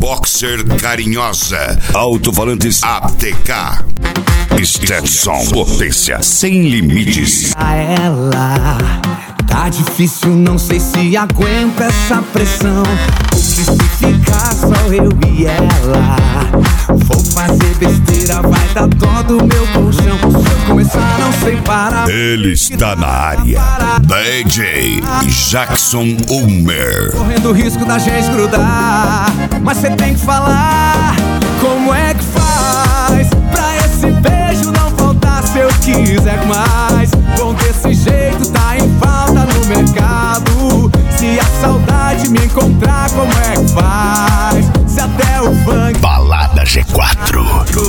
Boxer Carinhosa, Alto-falantes ATK, Stetson, potência sem limites. A ela tá difícil, não sei se aguenta essa pressão. O que se ficar só eu e ela, vou fazer besteira, vai dar dó do meu colchão. Se eu começar não sei parar. Ele está na área, DJ Jackson Ulmer. Correndo o risco da gente grudar, mas cê tem que falar como é que faz pra esse beijo não voltar. Se eu quiser mais, bom, desse jeito tá em falta no mercado. Se a saudade me encontrar, como é que faz? Se até o funk Balada G4.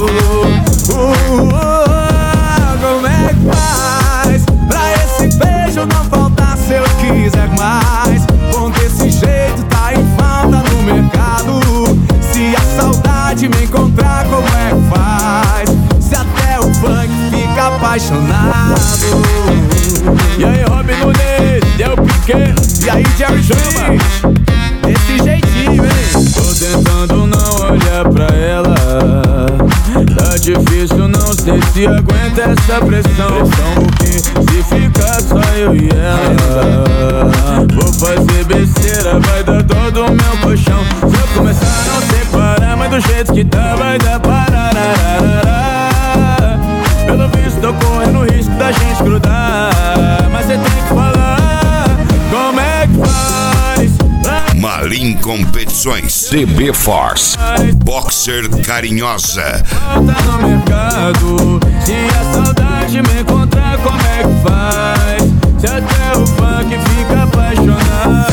Como é que faz pra esse beijo não faltar? Se eu quiser mais, bom, desse jeito tá em falta no mercado. Se a saudade me encontrar, como é que faz? Se até o funk fica apaixonado. E aí, Robin Nunes, Del Piquet, E aí, Jerry Chama, desse jeitinho, hein? tô tentando não olhar pra ela. Tá difícil, não sei se aguenta essa pressão. Porque se ficar só eu e ela, vou fazer besteira, vai dar dó do meu colchão. Se eu começar não sei parar, mas do jeito que tá vai dar pararararará. Pelo visto tô correndo o risco da gente grudar, mas cê tem que falar como é que faz pra Malim Competições, CB Force, Boxer Carinhosa. falta no mercado. Se a saudade me encontrar, como é que faz? Se até o funk fica apaixonado.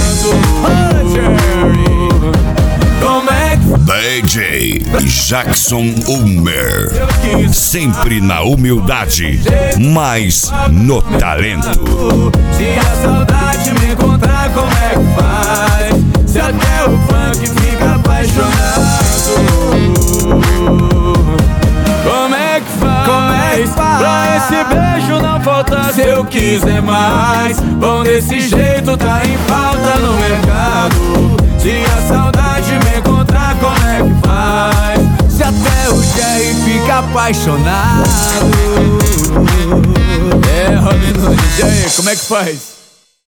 Como é que DJ Jackson Ulmer, sempre na humildade, mas no talento. Se a saudade me encontrar, como é que faz? Se até o funk fica apaixonado. Como é que faz? Pra esse beijo não faltar. Se eu quiser mais, bom, desse jeito tá em falta no mercado. Se a saudade me encontrar, como é que faz? Se até o Jerry fica apaixonado. É, Robin Nunes, e aí, como é que faz?